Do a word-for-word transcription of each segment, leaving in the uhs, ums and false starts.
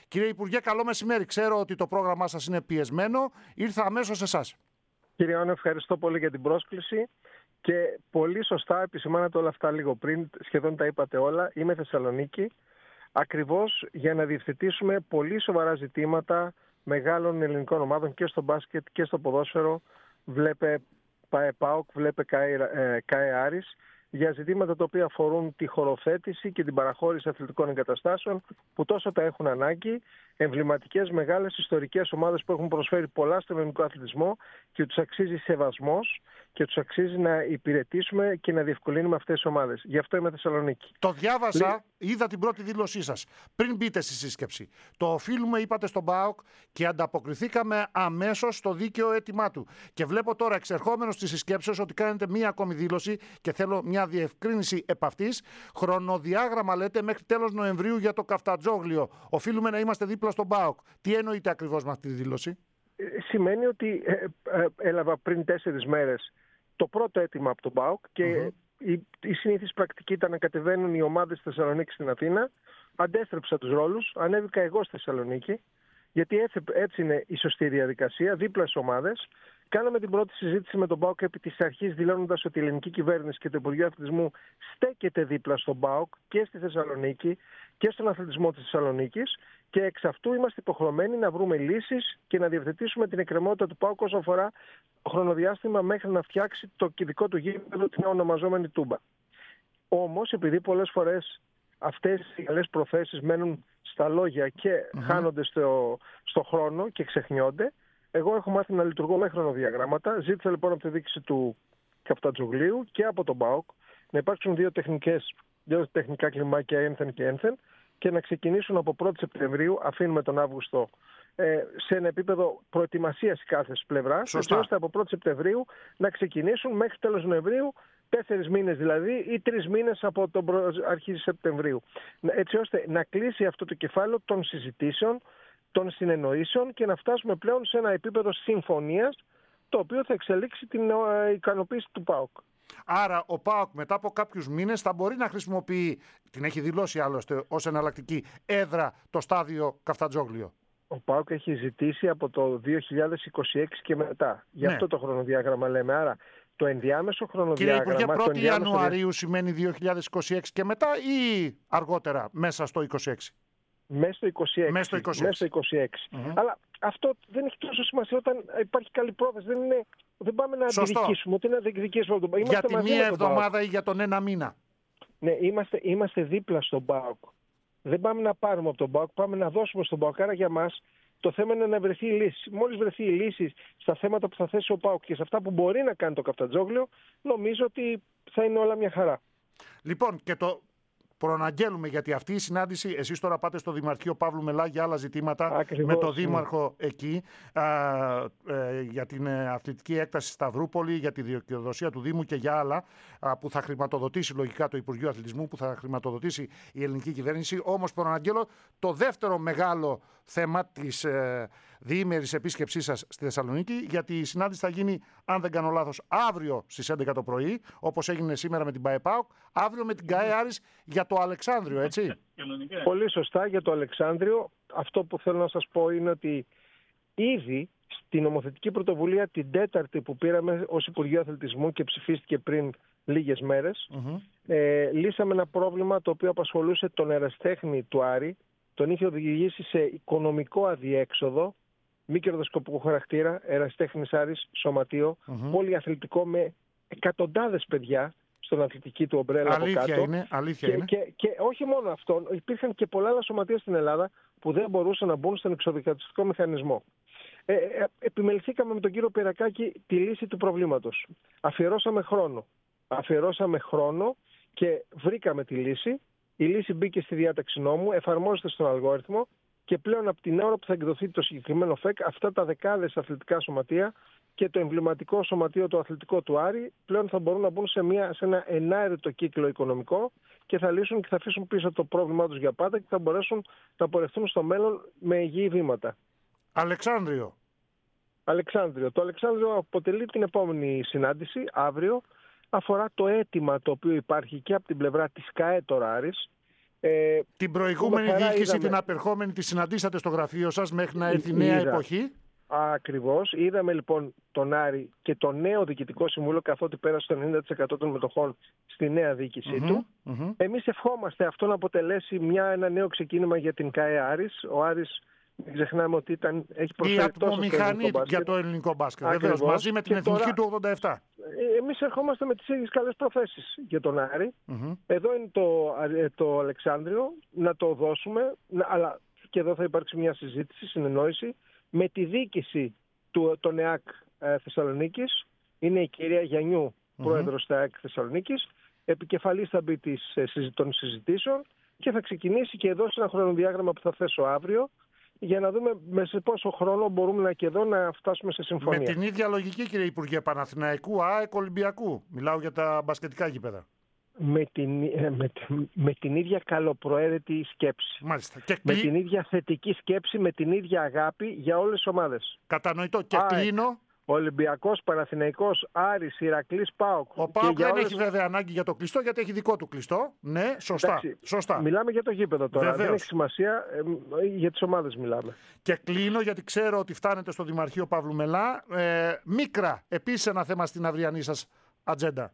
Κύριε Υπουργέ, καλό μεσημέρι. Ξέρω ότι το πρόγραμμά σας είναι πιεσμένο. Ήρθα αμέσως σε εσάς. Κύριε Ώνο, ευχαριστώ πολύ για την πρόσκληση και πολύ σωστά επισημάνατε όλα αυτά λίγο πριν, σχεδόν τα είπατε όλα. Είμαι Θεσσαλονίκη, ακριβώς για να διευθετήσουμε πολύ σοβαρά ζητήματα μεγάλων ελληνικών ομάδων και στο μπάσκετ και στο ποδόσφαιρο. Βλέπε ΠΑΕ-ΠΑΟΚ, βλέπε ΚΑΕ Άρης, για ζητήματα τα οποία αφορούν τη χωροθέτηση και την παραχώρηση αθλητικών εγκαταστάσεων που τόσο τα έχουν ανάγκη. Εμβληματικές, μεγάλες, ιστορικές ομάδες που έχουν προσφέρει πολλά στον ελληνικό αθλητισμό και τους αξίζει σεβασμός και τους αξίζει να υπηρετήσουμε και να διευκολύνουμε αυτές τις ομάδες. Γι' αυτό είμαι Θεσσαλονίκη. Το διάβασα, είδα την πρώτη δήλωσή σας. Πριν μπείτε στη σύσκεψη. Το οφείλουμε, είπατε, στον ΠΑΟΚ και ανταποκριθήκαμε αμέσως στο δίκαιο αίτημά του. Και βλέπω τώρα, εξερχόμενος στη συσκέψη, ότι κάνετε μία ακόμη δήλωση και θέλω μια διευκρίνηση επ' αυτής. Χρονοδιάγραμμα, λέτε, μέχρι τέλος Νοεμβρίου για το Καφτατζόγλιο. Οφείλουμε να είμαστε δίπλα στον ΠΑΟΚ. Τι εννοείται ακριβώς με αυτή τη δήλωση? Σημαίνει ότι ε, ε, έλαβα πριν τέσσερις μέρες το πρώτο αίτημα από τον ΠΑΟΚ και mm-hmm. η, η συνήθις πρακτική ήταν να κατεβαίνουν οι ομάδες στη Θεσσαλονίκη στην Αθήνα. Αντέστρεψα τους ρόλους, ανέβηκα εγώ στη Θεσσαλονίκη, γιατί έτσι, έτσι είναι η σωστή διαδικασία, δίπλα στις ομάδες. Κάναμε την πρώτη συζήτηση με τον ΠΑΟΚ επί της αρχής, δηλώνοντας ότι η ελληνική κυβέρνηση και το Υπουργείο Αθλητισμού στέκεται δίπλα στον ΠΑΟΚ και στη Θεσσαλονίκη και στον αθλητισμό της Θεσσαλονίκης. Και εξ αυτού είμαστε υποχρεωμένοι να βρούμε λύσεις και να διευθετήσουμε την εκκρεμότητα του ΠΑΟΚ όσο αφορά το χρονοδιάστημα μέχρι να φτιάξει το δικό του γήπεδο, την ονομαζόμενη Τούμπα. Όμως, επειδή πολλές φορές αυτές οι καλές προθέσεις μένουν στα λόγια και mm-hmm. χάνονται στο, στο χρόνο και ξεχνιόνται, εγώ έχω μάθει να λειτουργώ με χρονοδιαγράμματα. Ζήτησα λοιπόν από τη διοίκηση του Καφτατζογλίου και από τον ΠΑΟΚ να υπάρξουν δύο, τεχνικές, δύο τεχνικά κλιμάκια ένθεν και ένθεν και να ξεκινήσουν από πρώτη Σεπτεμβρίου, αφήνουμε τον Αύγουστο, ε, σε ένα επίπεδο προετοιμασίας κάθε πλευρά, ώστε από πρώτη Σεπτεμβρίου να ξεκινήσουν μέχρι τέλος Νοεμβρίου, τέσσερις μήνες δηλαδή, ή τρεις μήνες από τον προ... αρχή Σεπτεμβρίου. Έτσι ώστε να κλείσει αυτό το κεφάλαιο των συζητήσεων, των συνεννοήσεων και να φτάσουμε πλέον σε ένα επίπεδο συμφωνίας, το οποίο θα εξελίξει την ικανοποίηση του ΠΑΟΚ. Άρα ο ΠΑΟΚ μετά από κάποιους μήνες θα μπορεί να χρησιμοποιεί, την έχει δηλώσει άλλωστε ως εναλλακτική έδρα, το στάδιο Καφτατζόγλιο. Ο ΠΑΟΚ έχει ζητήσει από το δύο χιλιάδες είκοσι έξι και μετά. Γι' αυτό ναι. το χρονοδιάγραμμα λέμε. Άρα το ενδιάμεσο χρονοδιάγραμμα... Κύριε Υπουργέ, πρώτη ενδιάμεσο... Ιανουαρίου σημαίνει δύο χιλιάδες είκοσι έξι και μετά ή αργότερα μέσα στο είκοσι έξι? Μέσα στο είκοσι έξι. Μέσα στο είκοσι έξι. Μέσα στο είκοσι έξι. Mm-hmm. Αλλά αυτό δεν έχει τόσο σημασία όταν υπάρχει καλή πρόθεση. Δεν, είναι, δεν πάμε να διεκδικήσουμε. Ούτε να διεκδικήσουμε. Για τη μία εβδομάδα ή για τον ένα μήνα. Ναι, είμαστε, είμαστε δίπλα στον ΠΑΟΚ. Δεν πάμε να πάρουμε από τον ΠΑΟΚ, πάμε να δώσουμε στον ΠΑΟΚ. Άρα για μας το θέμα είναι να βρεθεί η λύση. Μόλις βρεθεί η λύση στα θέματα που θα θέσει ο ΠΑΟΚ και σε αυτά που μπορεί να κάνει το Καφτατζόγλιο, νομίζω ότι θα είναι όλα μια χαρά. Λοιπόν, και το προαναγγέλουμε, γιατί αυτή η συνάντηση, εσείς τώρα πάτε στο Δημαρχείο Παύλου Μελά για άλλα ζητήματα. Ακριβώς, με το Δήμαρχο ναι. εκεί α, ε, για την αθλητική έκταση Σταυρούπολη, για τη δικαιοδοσία του Δήμου και για άλλα α, που θα χρηματοδοτήσει λογικά το Υπουργείο Αθλητισμού, που θα χρηματοδοτήσει η ελληνική κυβέρνηση. Όμως προαναγγέλω το δεύτερο μεγάλο θέμα της ε, διήμερης επίσκεψής σας στη Θεσσαλονίκη, γιατί η συνάντηση θα γίνει, αν δεν κάνω λάθος, αύριο στις έντεκα το πρωί, όπως έγινε σήμερα με την ΠΑΕ-ΠΑΟΚ, αύριο με την ΚΑΕ Άρης για το Αλεξάνδριο, έτσι. Πολύ σωστά για το Αλεξάνδριο. Αυτό που θέλω να σας πω είναι ότι ήδη στην νομοθετική πρωτοβουλία την τέταρτη που πήραμε ως Υπουργείο Αθλητισμού και ψηφίστηκε πριν λίγες μέρες, mm-hmm. ε, λύσαμε ένα πρόβλημα το οποίο απασχολούσε τον ερασιτέχνη του Άρη, τον είχε οδηγήσει σε οικονομικό αδιέξοδο, μη κερδοσκοπικού χαρακτήρα, ερασιτέχνης Άρης, σωματείο, mm-hmm. πολυαθλητικό με εκατοντάδες παιδιά στον αθλητική του ομπρέλα από κάτω. Είναι, αλήθεια και, είναι. Και, και, και όχι μόνο αυτό, υπήρχαν και πολλά άλλα σωματεία στην Ελλάδα που δεν μπορούσαν να μπουν στον εξοδικατιστικό μηχανισμό. Ε, ε, επιμεληθήκαμε με τον κύριο Πυρακάκη τη λύση του προβλήματος. Αφιερώσαμε χρόνο. Αφιερώσαμε χρόνο και βρήκαμε τη λύση. Η λύση μπήκε στη διάταξη νόμου, εφαρμόζεται στον αλγόριθμο και πλέον από την ώρα που θα εκδοθεί το συγκεκριμένο ΦΕΚ, αυτά τα δεκάδες αθλητικά σωματεία και το εμβληματικό σωματείο το αθλητικό του Άρη πλέον θα μπορούν να μπουν σε, μια, σε ένα ενάρετο κύκλο οικονομικό και θα λύσουν και θα αφήσουν πίσω το πρόβλημά τους για πάντα και θα μπορέσουν να πορευτούν στο μέλλον με υγιή βήματα. Αλεξάνδριο. Αλεξάνδριο. Το Αλεξάνδριο αποτελεί την επόμενη συνάντηση αύριο. Αφορά το αίτημα το οποίο υπάρχει και από την πλευρά της ΚΑΕ τώρα Άρης Ε, την προηγούμενη διοίκηση, είδαμε... την απερχόμενη, τη συναντήσατε στο γραφείο σας μέχρι να έρθει η νέα Είδα. εποχή. Ακριβώς. Είδαμε λοιπόν τον Άρη και το νέο διοικητικό συμβούλιο, καθότι πέρασε το ενενήντα τοις εκατό των μετοχών στη νέα διοίκησή mm-hmm, του. Mm-hmm. Εμείς ευχόμαστε αυτό να αποτελέσει μια, ένα νέο ξεκίνημα για την ΚΑΕ Άρης. Ο Άρης, μην ξεχνάμε ότι ήταν, έχει προσφέρει τόσο στο ελληνικό μπάσκετ. Για το ελληνικό μπάσκετ. Βεβαίως, μαζί με την εθνική τώρα, του ογδόντα επτά. Εμείς ερχόμαστε με τις ίδιες καλές προθέσεις για τον Άρη. Mm-hmm. Εδώ είναι το, το Αλεξάνδριο, να το δώσουμε, αλλά και εδώ θα υπάρξει μια συζήτηση, συνεννόηση, με τη διοίκηση του των ΕΑΚ ε, Θεσσαλονίκης. Είναι η κυρία Γιαννιού, mm-hmm. πρόεδρος του ΕΑΚ Θεσσαλονίκης. Επικεφαλής θα μπει της, των συζητήσεων και θα ξεκινήσει και εδώ σε ένα χρονοδιάγραμμα που θα θέσω αύριο, για να δούμε με σε πόσο χρόνο μπορούμε να και εδώ να φτάσουμε σε συμφωνία. Με την ίδια λογική, κύριε Υπουργέ, Παναθηναϊκού, ΑΕΚ, Ολυμπιακού. Μιλάω για τα μπασκετικά γήπεδα. Με την, με, με την ίδια καλοπροαίρετη σκέψη. Μάλιστα. Και με την ίδια θετική σκέψη, με την ίδια αγάπη για όλες τις ομάδες. Κατανοητό. Και ΑΕΚ, κλείνω. Ολυμπιακός, Παναθηναϊκός, Άρης, Ηρακλής, ΠΑΟΚ. Ο ΠΑΟΚ δεν όλες... έχει βέβαια ανάγκη για το κλειστό, γιατί έχει δικό του κλειστό. Ναι, σωστά. Εντάξει, σωστά. Μιλάμε για το γήπεδο τώρα. Βεβαίως. Δεν έχει σημασία, ε, για τις ομάδες μιλάμε. Και κλείνω, γιατί ξέρω ότι φτάνετε στο Δημαρχείο Παύλου Μελά. Ε, Μίκρα, επίσης ένα θέμα στην αυριανή σας ατζέντα.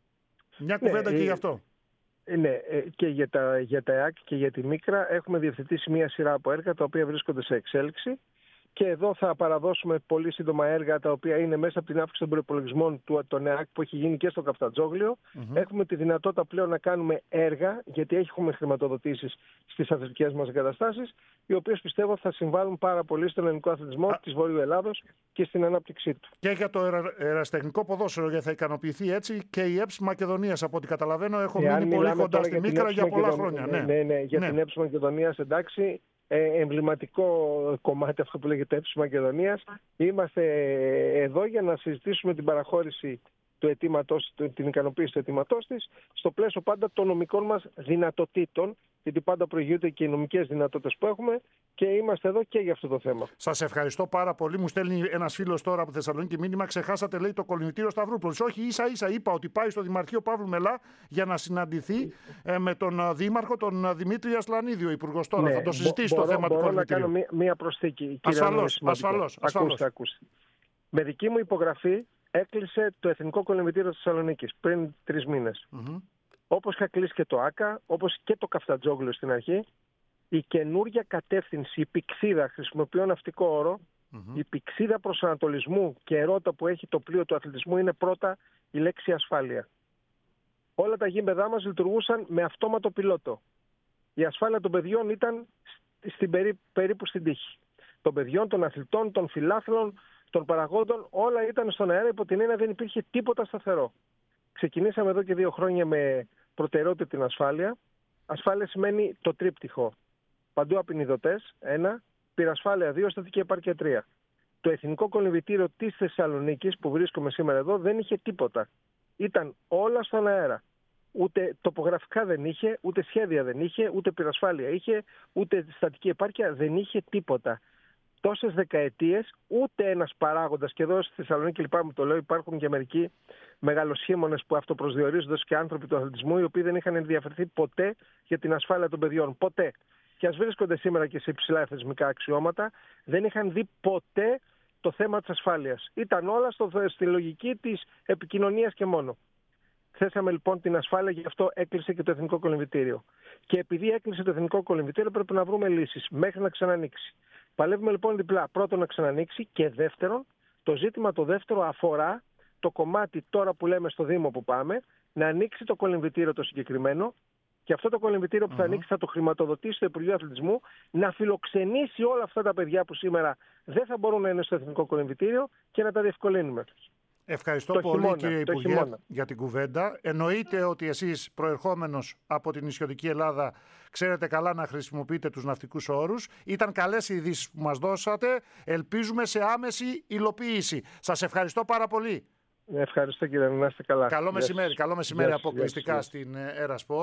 Μια κουβέντα ναι, και ε, γι' αυτό. Ναι, και για τα, για τα ΕΑΚ και για τη Μίκρα έχουμε διευθετήσει μια σειρά από έργα τα οποία βρίσκονται σε εξέλιξη. Και εδώ θα παραδώσουμε πολύ σύντομα έργα τα οποία είναι μέσα από την αύξηση των προϋπολογισμών του των ΕΑΚ που έχει γίνει και στο Καφτατζόγλιο. Mm-hmm. Έχουμε τη δυνατότητα πλέον να κάνουμε έργα, γιατί έχουμε χρηματοδοτήσεις στις αθλητικές μας εγκαταστάσεις, οι οποίες πιστεύω θα συμβάλλουν πάρα πολύ στον ελληνικό αθλητισμό Α... της Βορείου Ελλάδος και στην ανάπτυξή του. Και για το ερασιτεχνικό ποδόσφαιρο, γιατί θα ικανοποιηθεί έτσι και η ΕΠΣ Μακεδονίας. Από ό,τι καταλαβαίνω, έχω ε, μείνει πολύ κοντά στη Μίκρα για πολλά χρόνια. Ναι, ναι, ναι, για ναι. την ΕΠΣ Μακεδονίας, εντάξει. Ε, εμβληματικό κομμάτι αυτό που λέγεται ΕΠΣ Μακεδονίας. Είμαστε εδώ για να συζητήσουμε την παραχώρηση του αιτήματος, την ικανοποίηση του αιτήματός της, στο πλαίσιο πάντα των νομικών μας δυνατοτήτων, γιατί πάντα προηγούνται και οι νομικές δυνατότητες που έχουμε και είμαστε εδώ και για αυτό το θέμα. Σας ευχαριστώ πάρα πολύ. Μου στέλνει ένας φίλος τώρα από Θεσσαλονίκη μήνυμα. Ξεχάσατε, λέει, το κολυμβητήριο Σταυρούπολης. Όχι, ίσα ίσα είπα ότι πάει στο Δημαρχείο Παύλου Μελά για να συναντηθεί ε, με τον Δήμαρχο, τον Δημήτρη Ασλανίδη, ο Υπουργός τώρα. Ναι, θα το συζητήσει μπο, το θέμα μπορώ, του κολυμβητήριου. Μπορώ να κάνω μία προσθήκη. Ασφαλώς, ασφαλώς. Ακούστε, ακούστε. Με δική μου υπογραφή έκλεισε το Εθνικό Κολυμβητήριο της Θεσσαλονίκης πριν τρεις μήνες. Mm-hmm. Όπως είχα κλείσει και το ΆΚΑ, όπως και το Καφτατζόγλιο στην αρχή, η καινούργια κατεύθυνση, η πηξίδα, χρησιμοποιώ ναυτικό όρο, mm-hmm. η πηξίδα προσανατολισμού και ερώτα που έχει το πλοίο του αθλητισμού είναι πρώτα η λέξη ασφάλεια. Όλα τα γήπεδά μας λειτουργούσαν με αυτόματο πιλότο. Η ασφάλεια των παιδιών ήταν στην περί, περίπου στην τύχη. Των παιδιών, των αθλητών, των φιλάθλων, των παραγόντων, όλα ήταν στον αέρα, υπό την έννοια δεν υπήρχε τίποτα σταθερό. Ξεκινήσαμε εδώ και δύο χρόνια με προτεραιότητα την ασφάλεια. Ασφάλεια σημαίνει το τρίπτυχο. Παντού απεινιδωτές, ένα, πυρασφάλεια δύο, στατική επάρκεια τρία. Το Εθνικό Κολυμβητήριο της Θεσσαλονίκης, που βρίσκομαι σήμερα εδώ, δεν είχε τίποτα. Ήταν όλα στον αέρα. Ούτε τοπογραφικά δεν είχε, ούτε σχέδια δεν είχε, ούτε πυρασφάλεια είχε, ούτε στατική επάρκεια, δεν είχε τίποτα. Τόσες δεκαετίες ούτε ένας παράγοντας, και εδώ στη Θεσσαλονίκη λυπάμαι το λέω, υπάρχουν και μερικοί μεγαλοσχήμονες που αυτοπροσδιορίζονται και άνθρωποι του αθλητισμού, οι οποίοι δεν είχαν ενδιαφερθεί ποτέ για την ασφάλεια των παιδιών. Ποτέ. Και ας βρίσκονται σήμερα και σε υψηλά θεσμικά αξιώματα, δεν είχαν δει ποτέ το θέμα της ασφάλειας. Ήταν όλα στο, στη λογική της επικοινωνίας και μόνο. Θέσαμε λοιπόν την ασφάλεια, γι' αυτό έκλεισε και το Εθνικό Κολυμβητήριο. Και επειδή έκλεισε το Εθνικό Κολυμβητήριο, πρέπει να βρούμε λύσεις μέχρι να ξανανοίξει. Παλεύουμε λοιπόν διπλά. Πρώτον, να ξανανοίξει, και δεύτερον, το ζήτημα το δεύτερο αφορά το κομμάτι τώρα που λέμε στο Δήμο που πάμε, να ανοίξει το κολυμβητήριο το συγκεκριμένο, και αυτό το κολυμβητήριο που θα mm-hmm. ανοίξει θα το χρηματοδοτήσει το Υπουργείο Αθλητισμού, να φιλοξενήσει όλα αυτά τα παιδιά που σήμερα δεν θα μπορούν να είναι στο Εθνικό Κολυμβητήριο και να τα διευκολύνουμε. Ευχαριστώ το πολύ χειμώνα, κύριε Υπουργέ χειμώνα. για την κουβέντα. Εννοείται ότι εσείς προερχόμενος από την νησιωτική Ελλάδα ξέρετε καλά να χρησιμοποιείτε τους ναυτικούς όρους. Ήταν καλές οι ειδήσεις που μας δώσατε. Ελπίζουμε σε άμεση υλοποίηση. Σας ευχαριστώ πάρα πολύ. Ευχαριστώ κύριε, να είστε καλά. Καλό μεσημέρι, καλό μεσημέρι αποκλειστικά στην Era Sport.